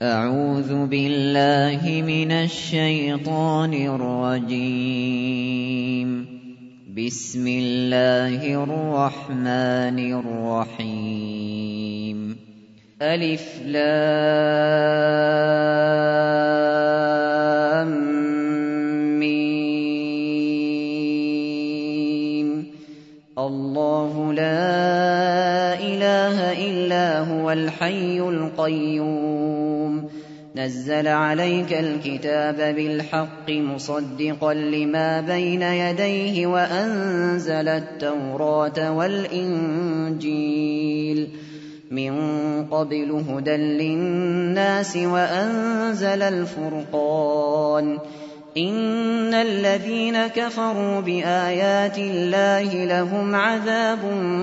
أعوذ بالله من الشيطان الرجيم. بسم الله الرحمن الرحيم. ألف لام ميم. الله لا إله إلا هو الحي القيوم. نزل عليك الكتاب بالحق مصدقا لما بين يديه وأنزل التوراة والإنجيل من قبل هدى للناس وأنزل الفرقان. إن الذين كفروا بآيات الله لهم عذاب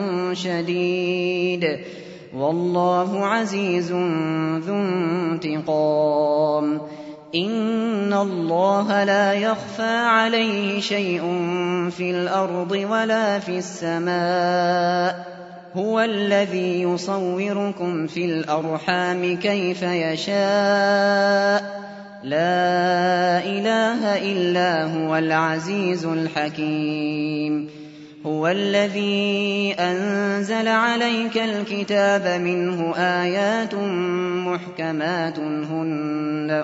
شديد والله عزيز ذو انتقام. إن الله لا يخفى عليه شيء في الأرض ولا في السماء. هو الذي يصوركم في الأرحام كيف يشاء. لا إله إلا هو العزيز الحكيم. هو الذي أنزل عليك الكتاب منه آيات محكمات هن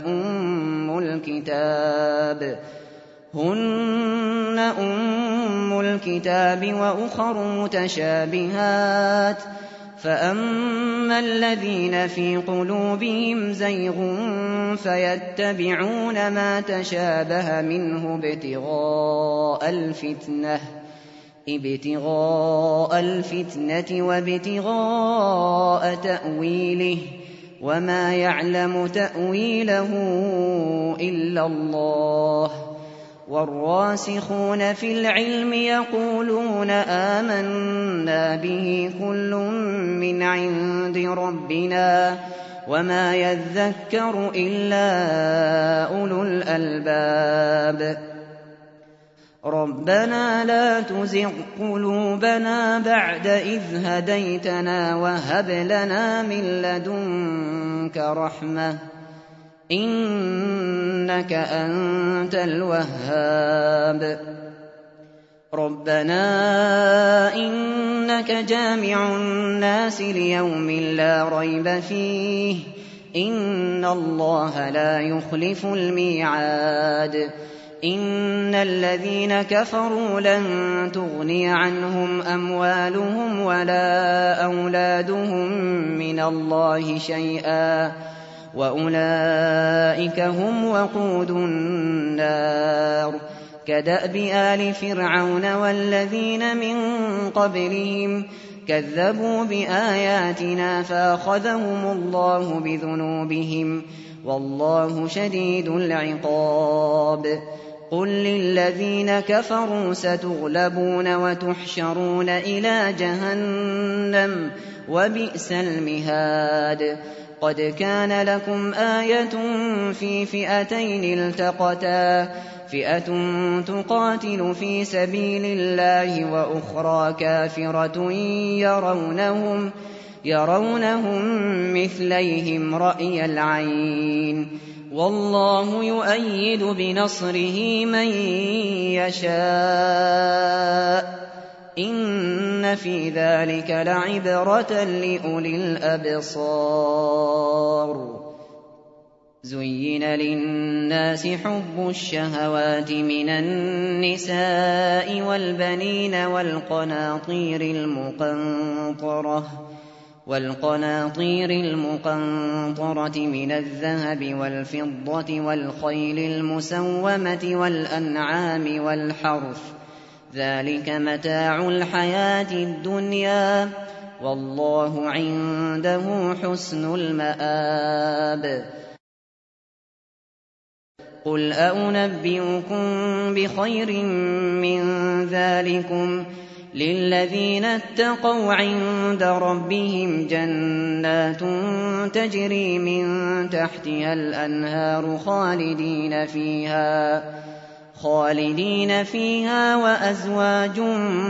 أم الكتاب وأخر متشابهات. فأما الذين في قلوبهم زيغ فيتبعون ما تشابه منه ابتغاء الفتنة وابتغاء تأويله وما يعلم تأويله إلا الله. والراسخون في العلم يقولون آمنا به كل من عند ربنا وما يذكر إلا أولو الألباب. ربنا لا تزغ قلوبنا بعد إذ هديتنا وهب لنا من لدنك رحمة إنك أنت الوهاب. ربنا إنك جامع الناس ليوم لا ريب فيه إن الله لا يخلف الميعاد. إن الذين كفروا لن تغني عنهم أموالهم ولا أولادهم من الله شيئا وأولئك هم وقود النار. كدأب آل فرعون والذين من قبلهم كذبوا بآياتنا فأخذهم الله بذنوبهم والله شديد العقاب. قل للذين كفروا ستغلبون وتحشرون إلى جهنم وبئس المهاد. قد كان لكم آية في فئتين التقتا فئة تقاتل في سبيل الله وأخرى كافرة يرونهم مثليهم رأي العين والله يؤيد بنصره من يشاء. إن في ذلك لعبرة لأولي الأبصار. زين للناس حب الشهوات من النساء والبنين والقناطير المقنطرة من الذهب والفضة والخيل المسومة والأنعام والحرث ذلك متاع الحياة الدنيا والله عنده حسن المآب. قل أنبئكم بخير من ذلكم للذين اتقوا عند ربهم جنات تجري من تحتها الأنهار خالدين فيها وأزواج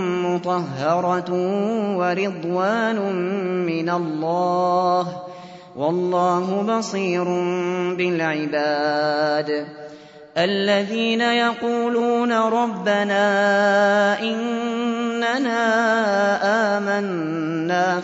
مطهرة ورضوان من الله والله بصير بالعباد الذين يقولون ربنا إننا آمنا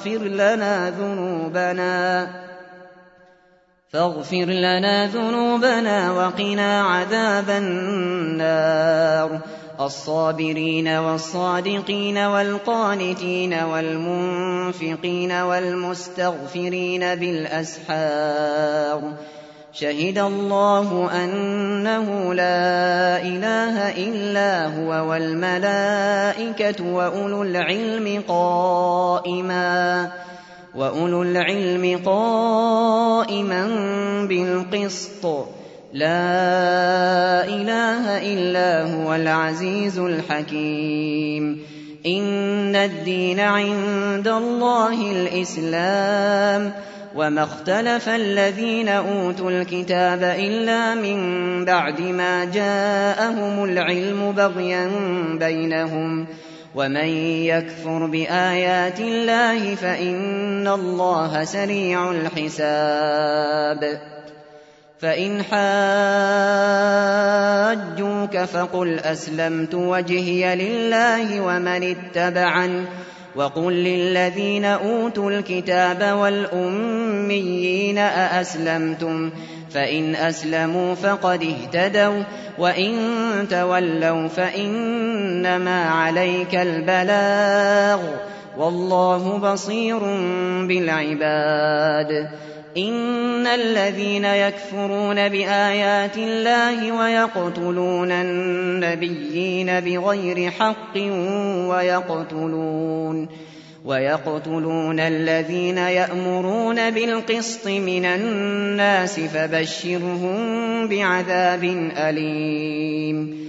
فاغفر لنا ذنوبنا وقنا عذاب النار الصابرين والصادقين والقانتين والمنفقين والمستغفرين بالأسحار شهد الله أنه لا إله إلا هو والملائكة وأولو العلم قائما بالقسط لا إله إلا هو العزيز الحكيم إن الدين عند الله الإسلام وما اختلف الذين أوتوا الكتاب إلا من بعد ما جاءهم العلم بغيا بينهم ومن يكفر بآيات الله فإن الله سريع الحساب فإن حاجوك فقل أسلمت وجهي لله ومن اتبعني وقل للذين أوتوا الكتاب والأميين أأسلمتم فإن أسلموا فقد اهتدوا وإن تولوا فإنما عليك البلاغ والله بصير بالعباد إن الذين يكفرون بآيات الله ويقتلون النبيين بغير حق ويقتلون الذين يأمرون بالقسط من الناس فبشرهم بعذاب أليم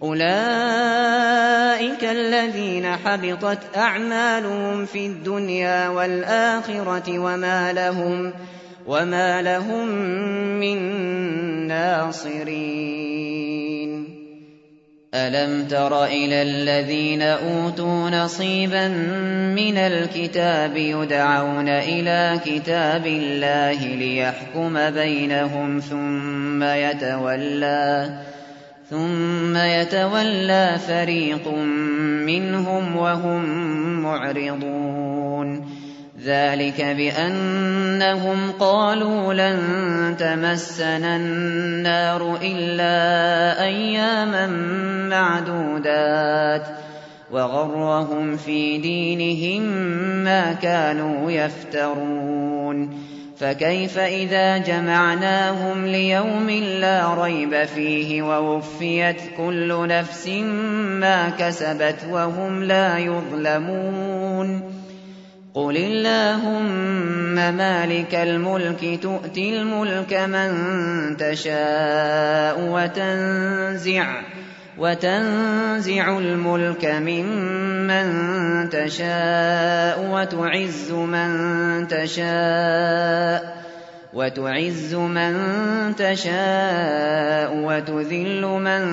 أولئك الذين حبطت أعمالهم في الدنيا والآخرة وما لهم من ناصرين ألم تر إلى الذين أوتوا نصيبا من الكتاب يدعون إلى كتاب الله ليحكم بينهم ثم يتولى فريق منهم وهم معرضون ذلك بأنهم قالوا لن تمسنا النار إلا أياما معدودات وغرهم في دينهم ما كانوا يفترون فكيف إذا جمعناهم ليوم لا ريب فيه ووفيت كل نفس ما كسبت وهم لا يظلمون قل اللهم مالك الملك تؤتي الملك من تشاء وتنزع الملك ممن تشاء وتعز من تشاء وتذل من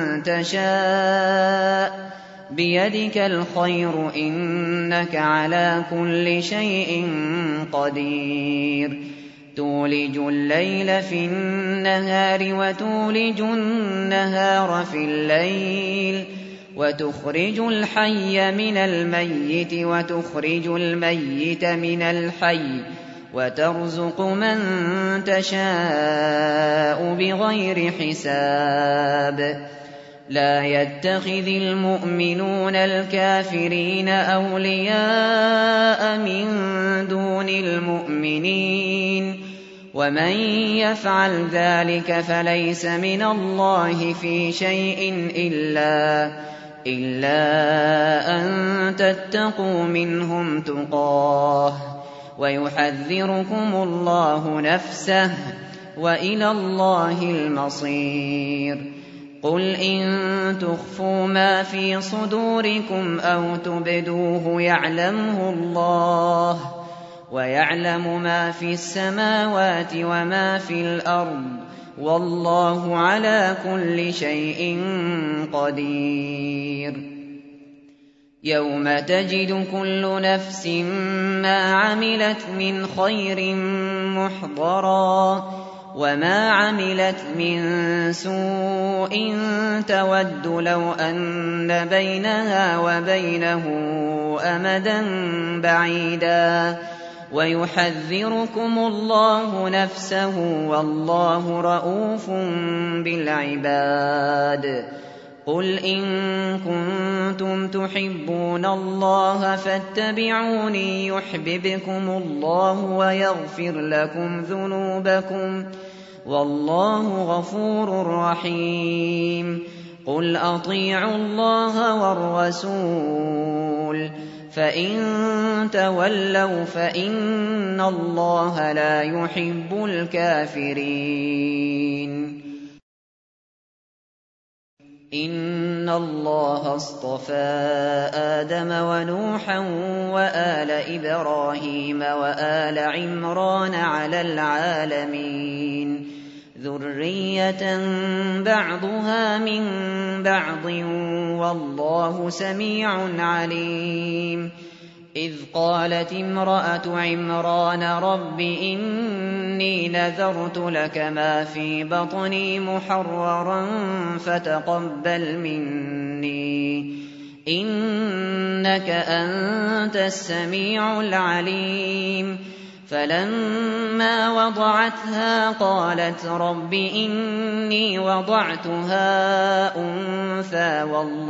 تشاء بيدك الخير إنك على كل شيء قدير تولج الليل في النهار وتولج النهار في الليل وتخرج الحي من الميت وتخرج الميت من الحي وترزق من تشاء بغير حساب لا يتخذ المؤمنون الكافرين أولياء من دون المؤمنين ومن يفعل ذلك فليس من الله في شيء إلا أن تتقوا منهم تقاه ويحذركم الله نفسه وإلى الله المصير قل إن تخفوا ما في صدوركم أو تبدوه يعلمه الله ويعلم ما في السماوات وما في الأرض والله على كل شيء قدير يوم تجد كل نفس ما عملت من خير مُحْضَرًا وَمَا عَمِلَتْ مِن سُوءٍ تَوَدُّ لَوْ أَنَّ بَيْنَهَا وَبَيْنَهُ أَمَدًا بَعِيدًا وَيُحَذِّرُكُمُ اللَّهُ نَفْسَهُ وَاللَّهُ رَءُوفٌ بِالْعِبَادِ قُلْ إِن كُنتُمْ تُحِبُّونَ اللَّهَ فَاتَّبِعُونِي يُحْبِبْكُمُ اللَّهُ وَيَغْفِرْ لَكُمْ ذُنُوبَكُمْ وَاللَّهُ غَفُورٌ رَّحِيمٌ قُلْ أَطِيعُوا اللَّهَ وَالرَّسُولَ فَإِن تَوَلَّوْا فَإِنَّ اللَّهَ لَا يُحِبُّ الْكَافِرِينَ إِنَّ اللَّهَ اصْطَفَىٰ آدَمَ وَنُوحًا وَآلَ إِبْرَاهِيمَ وَآلَ عِمْرَانَ عَلَى الْعَالَمِينَ ذُرِّيَّةً بَعْضُهَا مِن بَعْضٍ وَاللَّهُ سَمِيعٌ عَلِيمٌ إِذْ قَالَتِ امْرَأَتُ عِمْرَانَ رَبِّ إِنِّي نَذَرْتُ لَكَ مَا فِي بَطْنِي مُحَرَّرًا فَتَقَبَّلْ مِنِّي إِنَّكَ أَنتَ السَّمِيعُ الْعَلِيمُ فَلَمَّا وَضَعَتْهَا قَالَتْ رَبِّ إِنِّي وَضَعْتُهَا أُنثَىٰ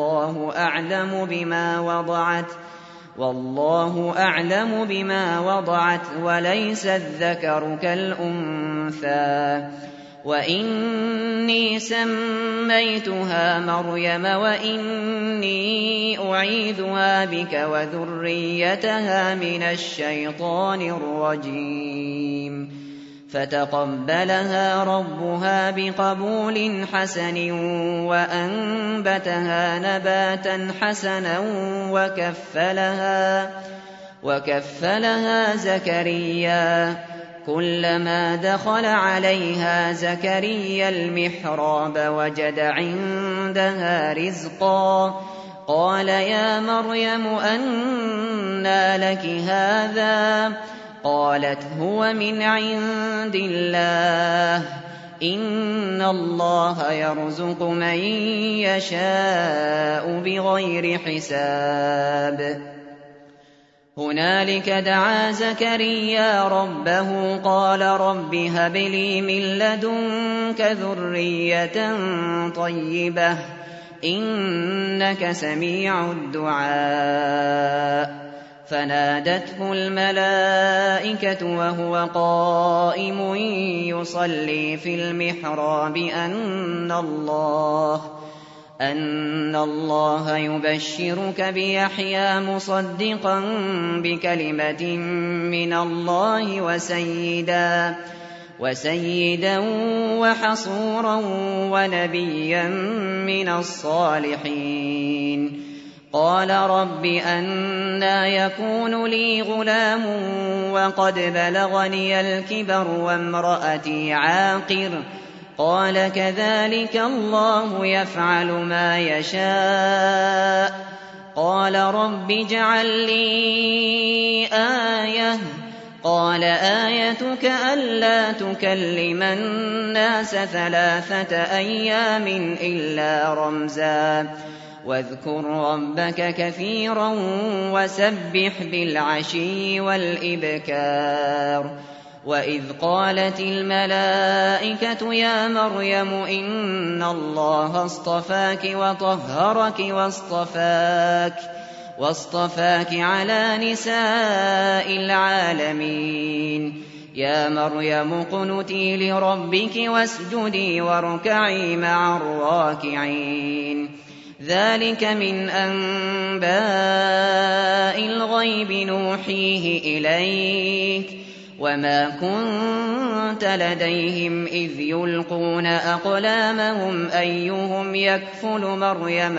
وَاللَّهُ أَعْلَمُ بِمَا وَضَعَتْ وَلَيْسَ الذَّكَرُ كَالْأُنثَىٰ وَإِنِّي سَمَّيْتُهَا مَرْيَمَ وَإِنِّي أُعِيذُهَا بِكَ وَذُرِّيَّتَهَا مِنَ الشَّيْطَانِ الرَّجِيمِ فَتَقَبَّلَهَا رَبُّهَا بِقَبُولٍ حَسَنٍ وَأَنبَتَهَا نَبَاتًا حَسَنًا وَكَفَّلَهَا زَكَرِيَّا كُلَّمَا دَخَلَ عَلَيْهَا زَكَرِيَّا الْمِحْرَابَ وَجَدَ عِندَهَا رِزْقًا قَالَ يَا مَرْيَمُ أَنَّىٰ لَكِ هَٰذَا قَالَتْ هُوَ مِنْ عِندِ اللَّهِ ۖ إِنَّ اللَّهَ يَرْزُقُ مَن يَشَاءُ بِغَيْرِ حِسَابٍ هُنَالِكَ دَعَا زَكَرِيَّا رَبَّهُ قَالَ رَبِّ هَبْ لِي مِن لَّدُنكَ ذُرِّيَّةً طَيِّبَةً ۖ إِنَّكَ سَمِيعُ الدُّعَاءِ فَنَادَتْهُ الْمَلَائِكَةُ وَهُوَ قَائِمٌ يُصَلِّي فِي الْمِحْرَابِ أَنَّ اللَّهَ يُبَشِّرُكَ بِيَحْيَىٰ مُصَدِّقًا بِكَلِمَةٍ مِّنَ اللَّهِ وَسَيِّدًا وَحَصُورًا وَنَبِيًّا مِّنَ الصَّالِحِينَ قَالَ رَبِّ أَنَّىٰ يَكُونُ لِي غُلَامٌ وَقَدْ بَلَغَنِيَ الْكِبَرُ وَامْرَأَتِي عَاقِرٌ قَالَ كَذَٰلِكَ اللَّهُ يَفْعَلُ مَا يَشَاءُ قَالَ رَبِّ اجْعَل لِّي آيَةً قَالَ آيَتُكَ أَلَّا تُكَلِّمَ النَّاسَ 3 أيام إِلَّا رَمْزًا وَاذْكُر رَّبَّكَ كَثِيرًا وَسَبِّحْ بِالْعَشِيِّ وَالْإِبْكَارِ وَإِذْ قَالَتِ الْمَلَائِكَةُ يَا مَرْيَمُ إِنَّ اللَّهَ اصْطَفَاكِ وَطَهَّرَكِ وَاصْطَفَاكِ عَلَىٰ نِسَاءِ الْعَالَمِينَ يَا مَرْيَمُ اقْنُتِي لِرَبِّكِ وَاسْجُدِي وَارْكَعِي مَعَ الرَّاكِعِينَ ذَٰلِكَ مِنْ أَنبَاءِ الْغَيْبِ نُوحِيهِ إِلَيْكَ ۖ وَمَا كُنتَ لَدَيْهِمْ إِذْ يُلْقُونَ أَقْلَامَهُمْ أَيُّهُمْ يَكْفُلُ مَرْيَمَ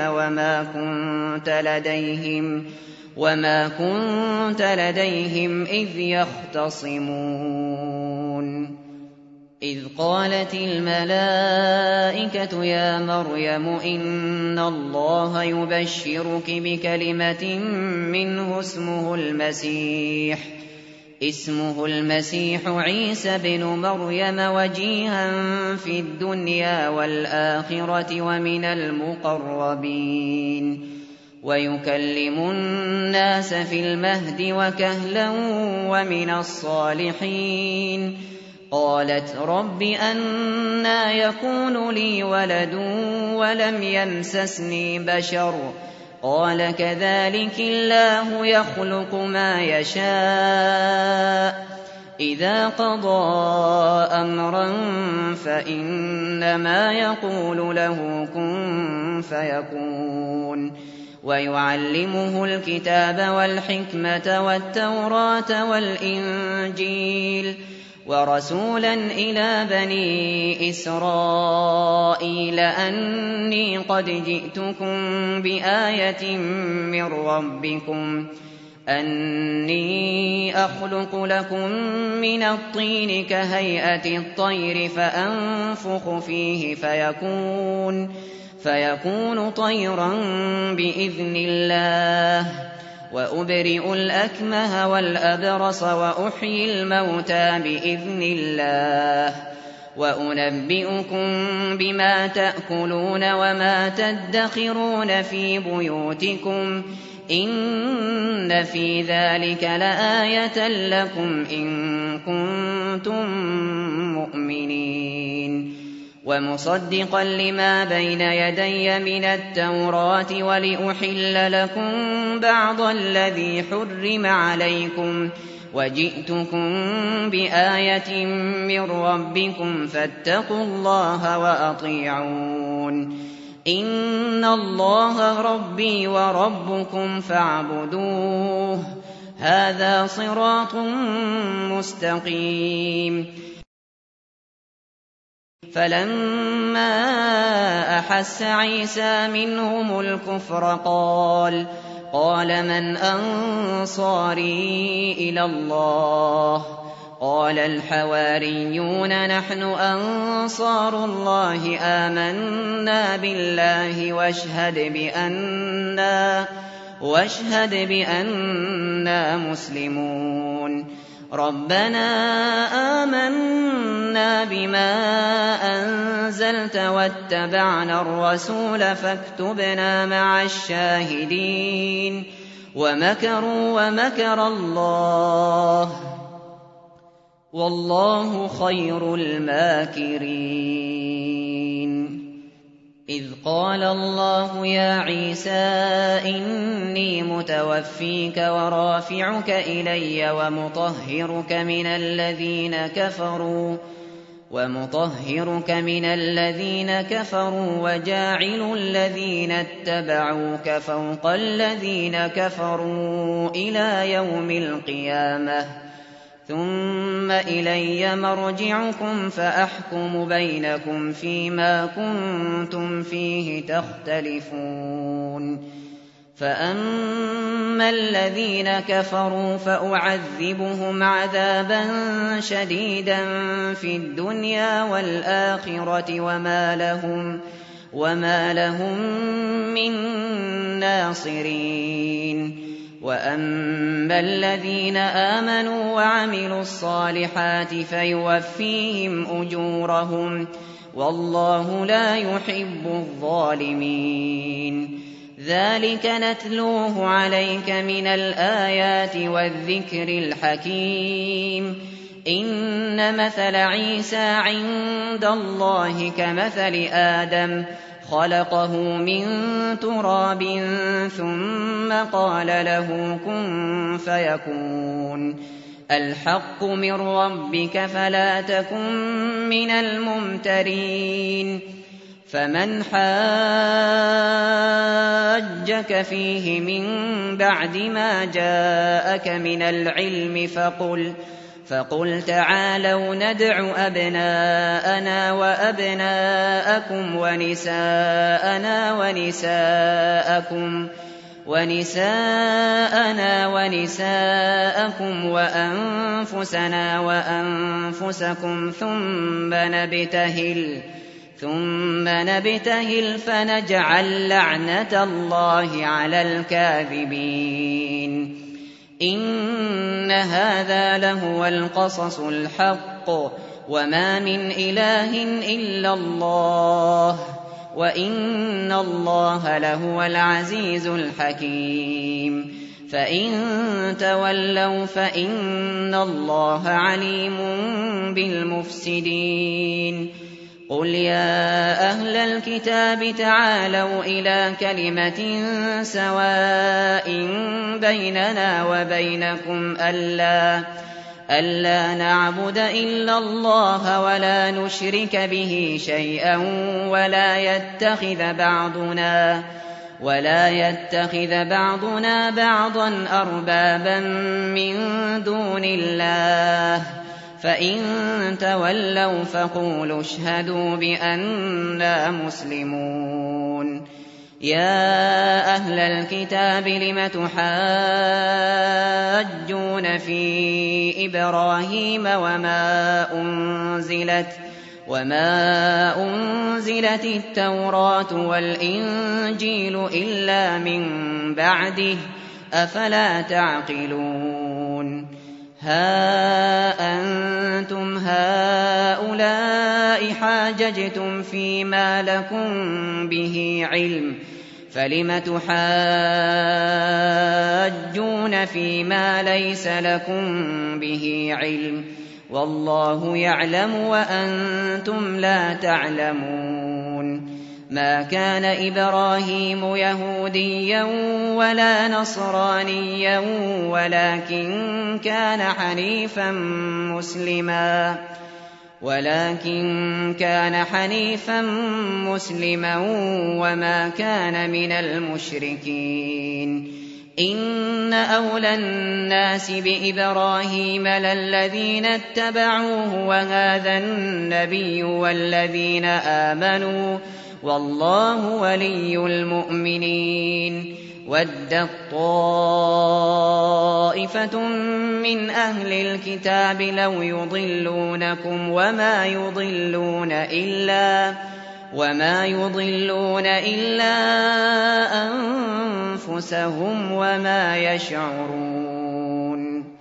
وَمَا كُنتَ لَدَيْهِمْ إِذْ يَخْتَصِمُونَ إِذْ قَالَتِ الْمَلَائِكَةُ يَا مَرْيَمُ إِنَّ اللَّهَ يُبَشِّرُكِ بِكَلِمَةٍ مِّنْهُ اسْمُهُ الْمَسِيحُ اسمه المسيح عيسى بن مريم وجيها في الدنيا والآخرة ومن المقربين ويكلم الناس في المهد وكهلا ومن الصالحين. قالت رب أنى يكون لي ولد ولم يمسسني بشر قال كذلك الله يخلق ما يشاء إذا قضى أمرا فإنما يقول له كن فيكون. ويعلمه الكتاب والحكمة والتوراة والإنجيل ورسولا إلى بني إسرائيل أني قد جئتكم بآية من ربكم أني أخلق لكم من الطين كهيئة الطير فأنفخ فيه فيكون طيرا بإذن الله وأبرئ الأكمه والأبرص وأحيي الموتى بإذن الله وأنبئكم بما تأكلون وما تدخرون في بيوتكم إن في ذلك لآية لكم إن كنتم مؤمنين. ومصدقا لما بين يدي من التوراة ولأحل لكم بعض الذي حرم عليكم وجئتكم بآية من ربكم فاتقوا الله وأطيعون إن الله ربي وربكم فاعبدوه هذا صراط مستقيم. فلما أحس عيسى منهم الكفر قال من أنصاري إلى الله قال الحواريون نحن أنصار الله آمنا بالله واشهد بأننا مسلمون. ربنا آمنا بما أنزلت واتبعنا الرسول فاكتبنا مع الشاهدين. ومكروا ومكر الله والله خير الماكرين. إذ قال الله يا عيسى إني متوفيك ورافعك إلي ومطهرك من الذين كفروا وجاعل الذين اتبعوك فوق الذين كفروا إلى يوم القيامة ثم إلي مرجعكم فأحكم بينكم فيما كنتم فيه تختلفون. فأما الذين كفروا فأعذبهم عذابا شديدا في الدنيا والآخرة وما لهم من ناصرين. وأما الذين آمنوا وعملوا الصالحات فيوفيهم أجورهم والله لا يحب الظالمين. ذلك نتلوه عليك من الآيات والذكر الحكيم. إن مثل عيسى عند الله كمثل آدم خلقه من تراب ثم قال له كن فيكون. الحق من ربك فلا تكن من الممترين. فمن حاجك فيه من بعد ما جاءك من العلم فقل تعالوا ندع أبناءنا وأبناءكم ونساءنا ونساءكم وأنفسنا وأنفسكم ثم نبتهل فنجعل لعنة الله على الكاذبين. إن هذا لهو القصص الحق وما من إله إلا الله وإن الله لهو العزيز الحكيم فإن تولوا فإن الله عليم بالمفسدين قل يا أهل الكتاب تعالوا إلى كلمة سواء بيننا وبينكم ألا نعبد إلا الله ولا نشرك به شيئا ولا يتخذ بعضنا بعضا أربابا من دون الله فإن تولوا فقولوا اشهدوا بأننا مسلمون يا أهل الكتاب لم تحاجون في إبراهيم وما أنزلت التوراة والإنجيل إلا من بعده أفلا تعقلون ها أنتم هؤلاء حاججتم فيما لكم به علم فلم تحاجون فيما ليس لكم به علم والله يعلم وأنتم لا تعلمون ما كان إبراهيم يهوديا ولا نصرانيا ولكن كان حنيفا مسلما وما كان من المشركين إن أولى الناس بإبراهيم للذين اتبعوه وهذا النبي والذين آمنوا والله ولي المؤمنين ودت طائفة من أهل الكتاب لو يضلونكم وما يضلون إلا أنفسهم وما يشعرون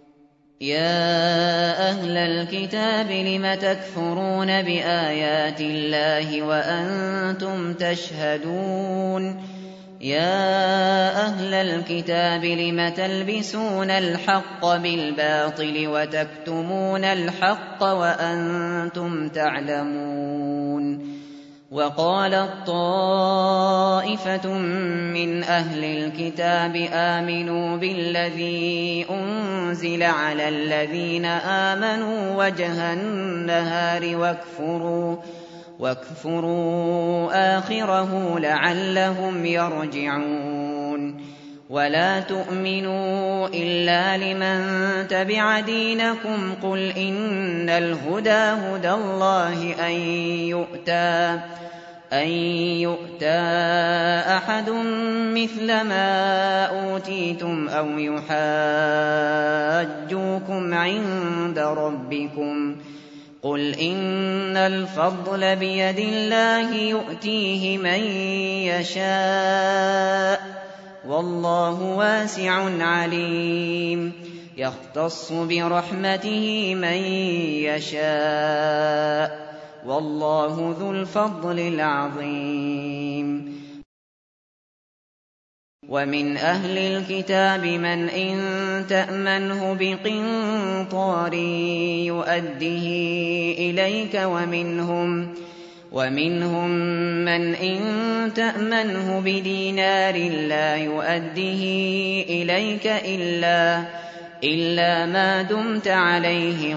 يا أهل الكتاب لم تكفرون بآيات الله وأنتم تشهدون يا أهل الكتاب لم تلبسون الحق بالباطل وتكتمون الحق وأنتم تعلمون وقالت طائفة من أهل الكتاب آمنوا بالذي أنزل على الذين آمنوا وجه النهار واكفروا آخره لعلهم يرجعون ولا تؤمنوا إلا لمن تبع دينكم قل إن الهدى هدى الله أن يؤتى أحد مثل ما أوتيتم أو يحاجوكم عند ربكم قل إن الفضل بيد الله يؤتيه من يشاء والله واسع عليم يختص برحمته من يشاء والله ذو الفضل العظيم ومن أهل الكتاب من إن تأمنه بقنطار يؤده إليك ومنهم من إن تأمنه بدينار لا يؤده إليك إلا ما دمت عليه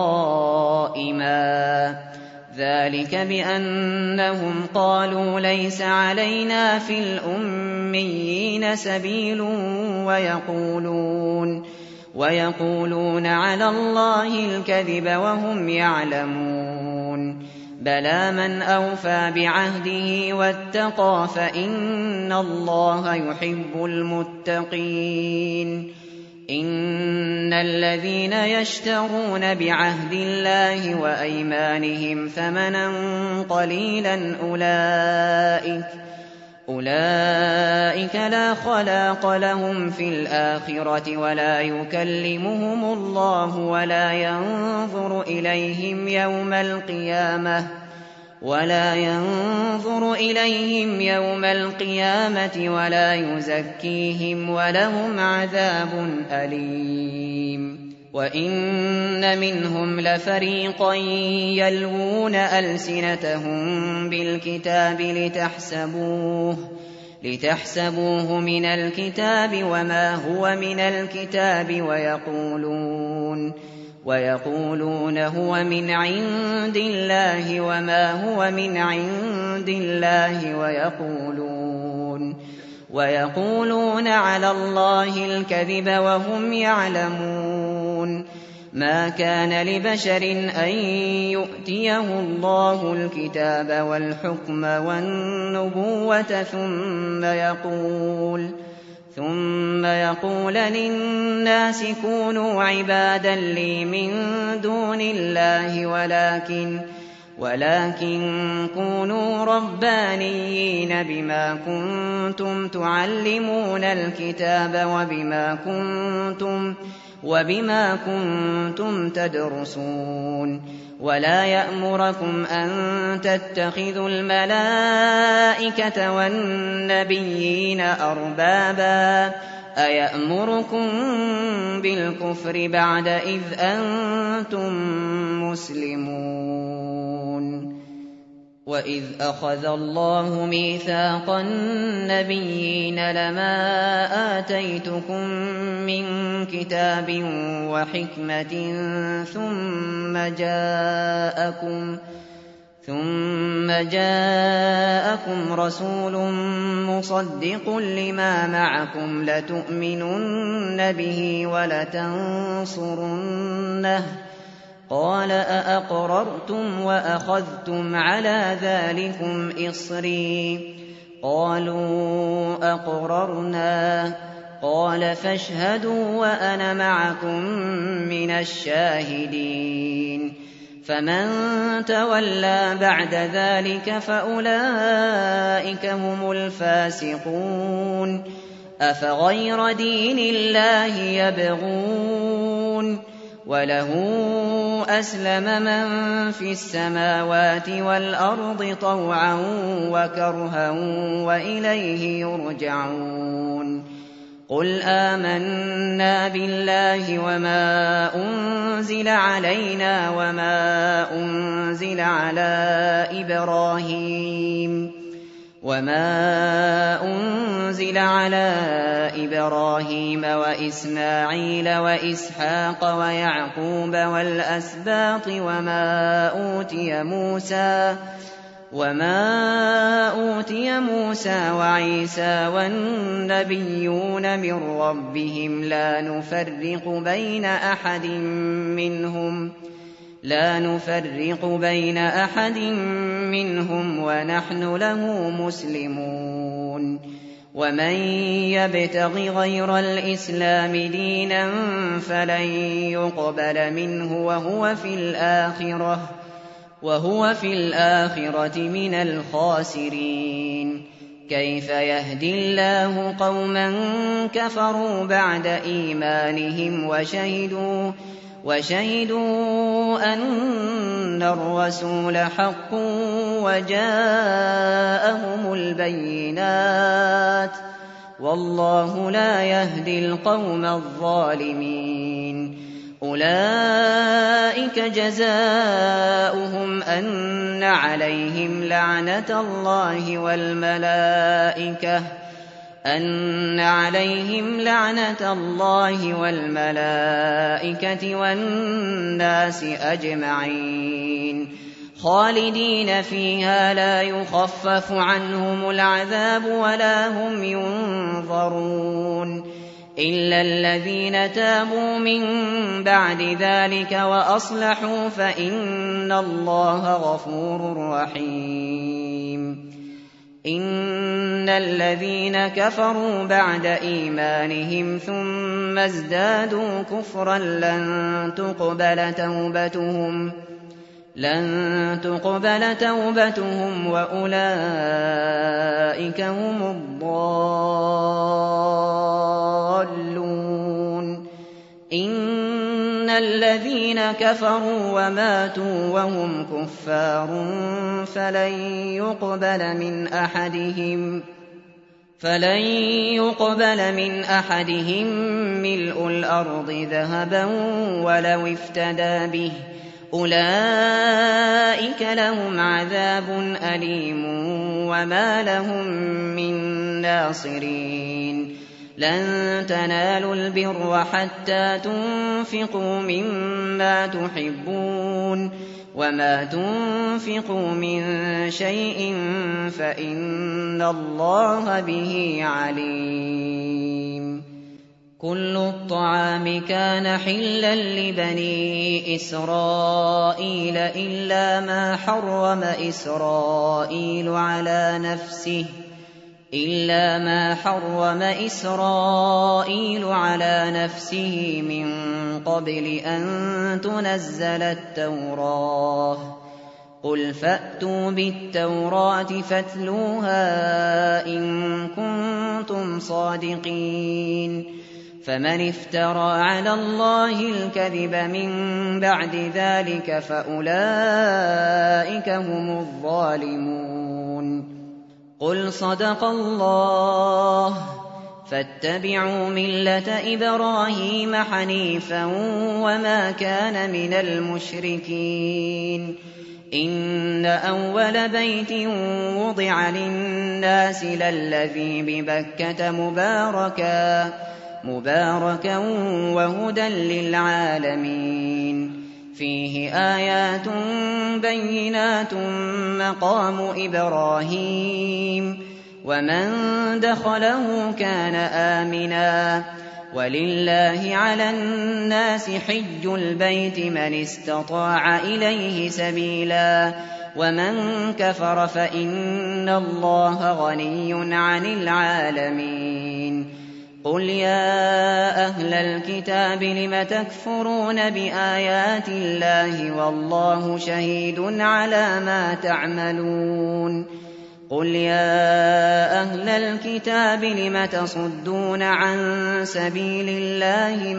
قائما ذلك بأنهم قالوا ليس علينا في الأميين سبيل ويقولون على الله الكذب وهم يعلمون بلى من أوفى بعهده واتقى فإن الله يحب المتقين إن الذين يشترون بعهد الله وأيمانهم ثمنا قليلا أولئك لا خلاق لهم في الآخرة ولا يكلمهم الله ولا ينظر إليهم يوم القيامة ولا يزكيهم ولهم عذاب أليم. وإن منهم لفريقا يلوون ألسنتهم بالكتاب لتحسبوه من الكتاب وما هو من الكتاب ويقولون هو من عند الله وما هو من عند الله ويقولون على الله الكذب وهم يعلمون. ما كان لبشر أن يؤتيه الله الكتاب والحكم والنبوة ثم يقول للناس كونوا عبادا لي من دون الله ولكن كونوا ربانيين بما كنتم تعلمون الكتاب وبما كنتم تدرسون. ولا يأمركم أن تتخذوا الملائكة والنبيين أربابا أيأمركم بالكفر بعد إذ أنتم مسلمون. وإذ أخذ الله ميثاق النبيين لما آتيتكم من كتاب وحكمة ثم جاءكم رسول مصدق لما معكم لتؤمنن به ولتنصرنه قال أأقررتم وأخذتم على ذلكم إصري قالوا أقررنا قال فاشهدوا وأنا معكم من الشاهدين. فمن تولى بعد ذلك فأولئك هم الفاسقون. أفغير دين الله يبغون وله أسلم من في السماوات والأرض طوعا وكرها وإليه يرجعون. قل آمنا بالله وما أنزل علينا وما أنزل على إبراهيم وإسماعيل وإسحاق ويعقوب والأسباط وما أوتي موسى وعيسى والنبيون من ربهم لا نفرق بين أحد منهم ونحن له مسلمون. ومن يبتغ غير الإسلام دينا فلن يقبل منه وهو في الآخرة من الخاسرين. كيف يهدي الله قوما كفروا بعد إيمانهم وشهدوا أن الرسول حق وجاءهم البينات والله لا يهدي القوم الظالمين. أولئك جزاؤهم أن عليهم لعنة الله والملائكة والناس أجمعين خالدين فيها لا يخفف عنهم العذاب ولا هم ينظرون إلا الذين تابوا من بعد ذلك وأصلحوا فإن الله غفور رحيم. إن الذين كفروا بعد إيمانهم ثم ازدادوا كفرا لن تقبل توبتهم وأولئك هم الضالون. إن الذين كفروا وماتوا وهم كفار فلن يقبل من أحدهم ملء الأرض ذهبا ولو افتدى به، أولئك لهم عذاب أليم وما لهم من ناصرين. لن تنالوا البر حتى تنفقوا مما تحبون، وما تنفقوا من شيء فإن الله به عليم. كل الطعام كان حلا لبني إسرائيل إلا ما حرم إسرائيل على نفسه من قبل أن تنزل التوراة. قل فأتوا بالتوراة فاتلوها إن كنتم صادقين. فمن افترى على الله الكذب من بعد ذلك فأولئك هم الظالمون. قل صدق الله، فاتبعوا ملة إبراهيم حنيفا وما كان من المشركين. إن أول بيت وضع للناس للذي ببكة مباركا وهدى للعالمين. فيه آيات بينات مقام إبراهيم، ومن دخله كان آمنا. ولله على الناس حج البيت من استطاع إليه سبيلا، ومن كفر فإن الله غني عن العالمين. قل يا أهل الكتاب لم تكفرون بآيات الله والله شهيد على ما تعملون. قل يا أهل الكتاب لم تصدون عن سبيل الله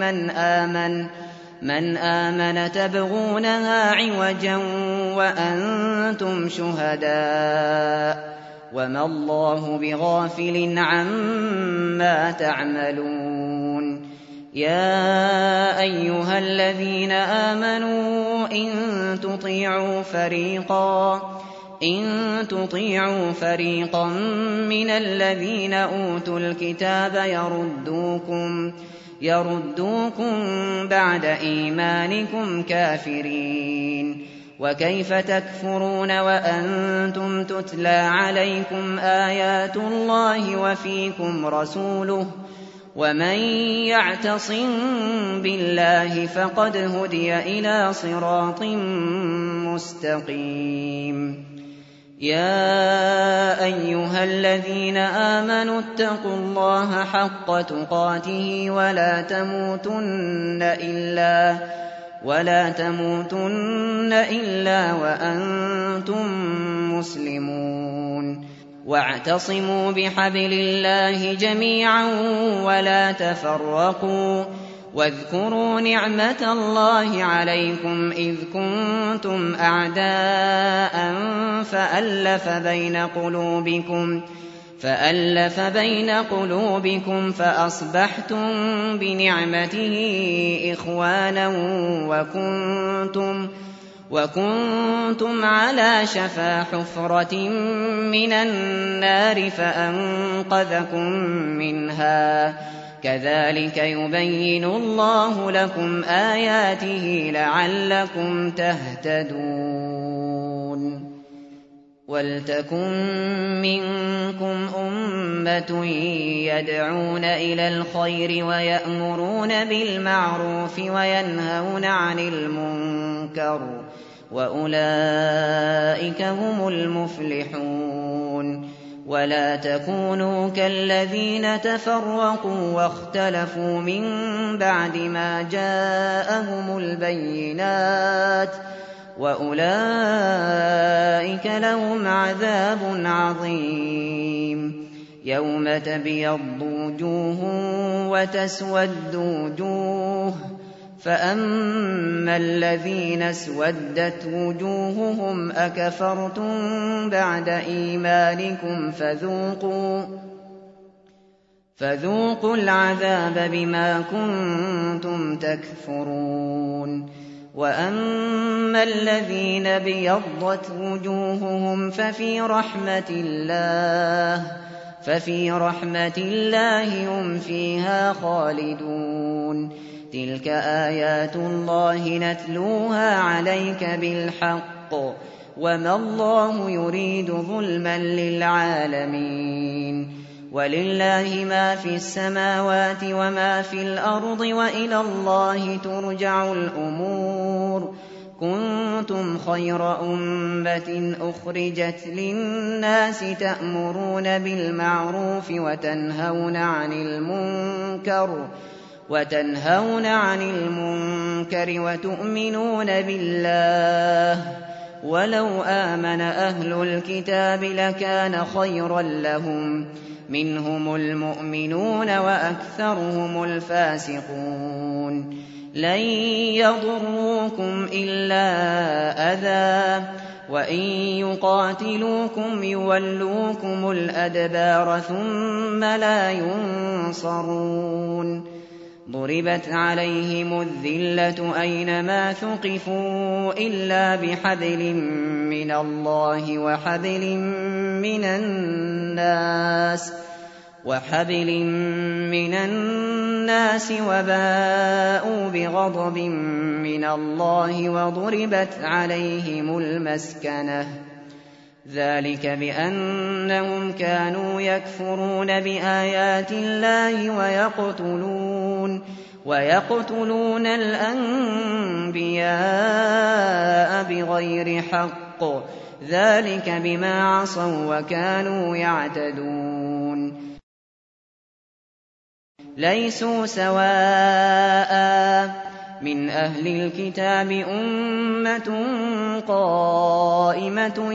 من آمن تبغونها عوجا وأنتم شهداء، وما الله بغافل عما تعملون. يا أيها الذين آمنوا إن تطيعوا فريقا من الذين أوتوا الكتاب يردوكم بعد إيمانكم كافرين. وكيف تكفرون وأنتم تتلى عليكم آيات الله وفيكم رسوله؟ ومن يعتصم بالله فقد هدي إلى صراط مستقيم. يا أيها الذين آمنوا اتقوا الله حق تقاته ولا تموتن إلا وأنتم مسلمون. واعتصموا بحبل الله جميعا ولا تفرقوا. واذكروا نعمة الله عليكم إذ كنتم أعداء فألف بين قلوبكم فأصبحتم بنعمته إخوانا وكنتم على شفا حفرة من النار فأنقذكم منها. كذلك يبين الله لكم آياته لعلكم تهتدون. ولتكن منكم أمة يدعون إلى الخير ويأمرون بالمعروف وينهون عن المنكر، وأولئك هم المفلحون. ولا تكونوا كالذين تفرقوا واختلفوا من بعد ما جاءهم البينات، وأولئك لهم عذاب عظيم. يوم تبيض وجوه وتسود وجوه، فأما الذين اسودت وجوههم أكفرتم بعد إيمانكم فذوقوا العذاب بما كنتم تكفرون. وأما الذين بيضت وجوههم ففي رحمة الله هم فيها خالدون. تلك آيات الله نتلوها عليك بالحق، وما الله يريد ظلما للعالمين. ولله ما في السماوات وما في الأرض، وإلى الله ترجع الأمور. كنتم خير أمة أخرجت للناس تأمرون بالمعروف وتنهون عن المنكر وتؤمنون بالله. ولو آمن أهل الكتاب لكان خيرا لهم، منهم المؤمنون وأكثرهم الفاسقون. لن يضروكم إلا أذى، وإن يقاتلوكم يولوكم الأدبار ثم لا ينصرون. ضربت عليهم الذلة أينما ثقفوا إلا بحبل من الله وحبل من الناس وباءوا بغضب من الله وضربت عليهم المسكنة. ذلك بأنهم كانوا يكفرون بآيات الله ويقتلون الأنبياء بغير حق. ذلك بما عصوا وكانوا يعتدون. ليسوا سواء، من أهل الكتاب أمة قائمة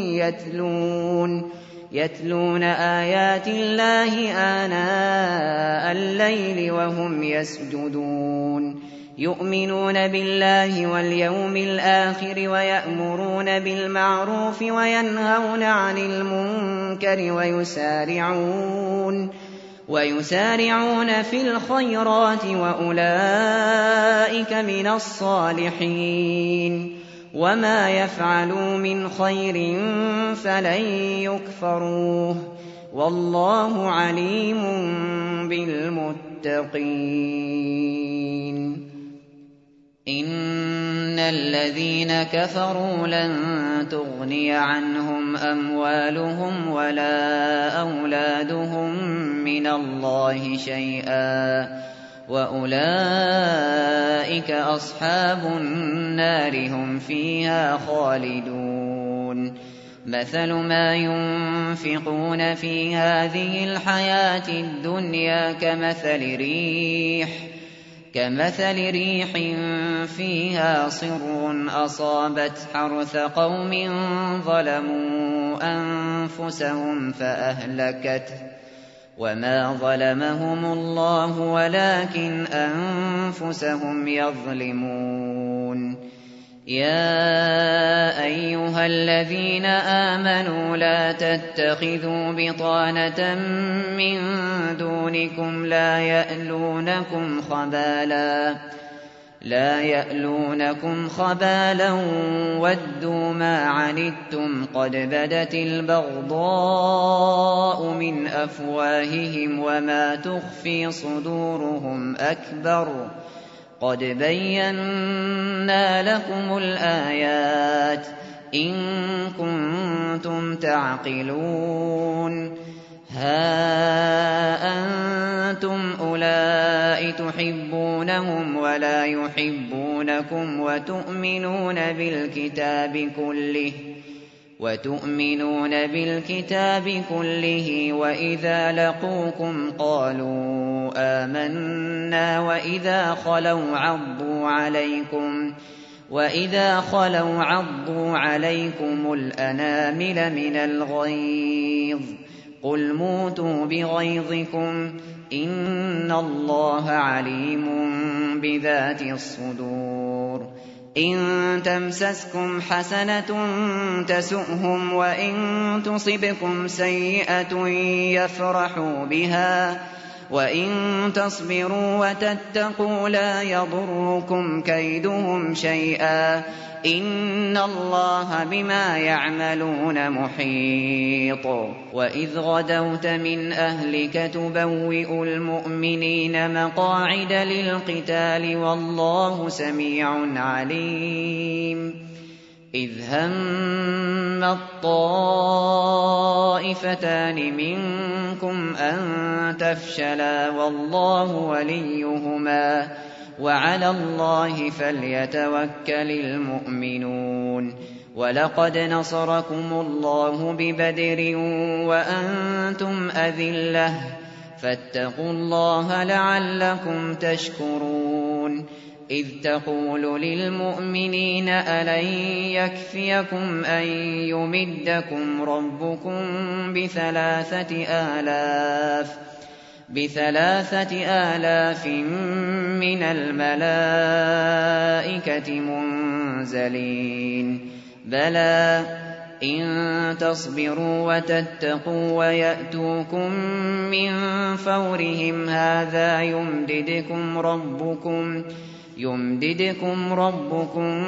يتلون آيات الله آناء الليل وهم يسجدون. يؤمنون بالله واليوم الآخر ويأمرون بالمعروف وينهون عن المنكر ويسارعون في الخيرات، وأولئك من الصالحين. وما يفعلوا من خير فلن يكفروه، والله عليم بالمتقين. إن الذين كفروا لن تغني عنهم أموالهم ولا أولادهم من الله شيئا، وأولئك أصحاب النار هم فيها خالدون. مثل ما ينفقون في هذه الحياة الدنيا كمثل ريح فيها صر أصابت حرث قوم ظلموا أنفسهم فأهلكته، وما ظلمهم الله ولكن أنفسهم يظلمون. يا أيها الذين آمنوا لا تتخذوا بطانة من دونكم لا يألونكم خبالا ودوا ما عنتم قد بدت البغضاء من أفواههم وما تخفي صدورهم أكبر. قد بينا لكم الآيات إن كنتم تعقلون. ها أنتم أولئك تحبونهم ولا يحبونكم وتؤمنون بالكتاب كله وإذا لقوكم قالوا آمنا وإذا خلوا وإذا خلوا عضوا عليكم الأنامل من الغيظ قل موتوا بغيظكم إن الله عليم بذات الصدور إن تمسسكم حسنة تسؤهم وإن تصبكم سيئة يفرحوا بها وإن تصبروا وتتقوا لا يضركم كيدهم شيئا إن الله بما يعملون محيط وإذ غدوت من أهلك تبوئ المؤمنين مقاعد للقتال والله سميع عليم إذ هم الطائفتان منكم أن تفشلا والله وليهما وعلى الله فليتوكل المؤمنون ولقد نصركم الله ببدر وأنتم أذلة فاتقوا الله لعلكم تشكرون إذ تقول للمؤمنين ألن يكفيكم أن يمدكم ربكم ب3,000 من الملائكة منزلين بلى إن تصبروا وتتقوا ويأتوكم من فورهم هذا يمددكم ربكم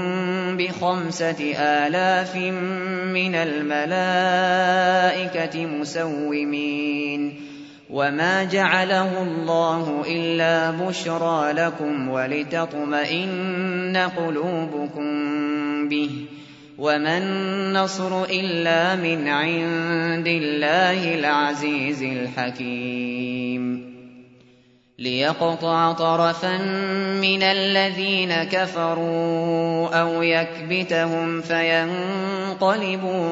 ب5,000 من الملائكة مسومين وما جعله الله إلا بشرى لكم ولتطمئن قلوبكم به وما النصر إلا من عند الله العزيز الحكيم ليقطع طرفا من الذين كفروا أو يكبتهم فينقلبوا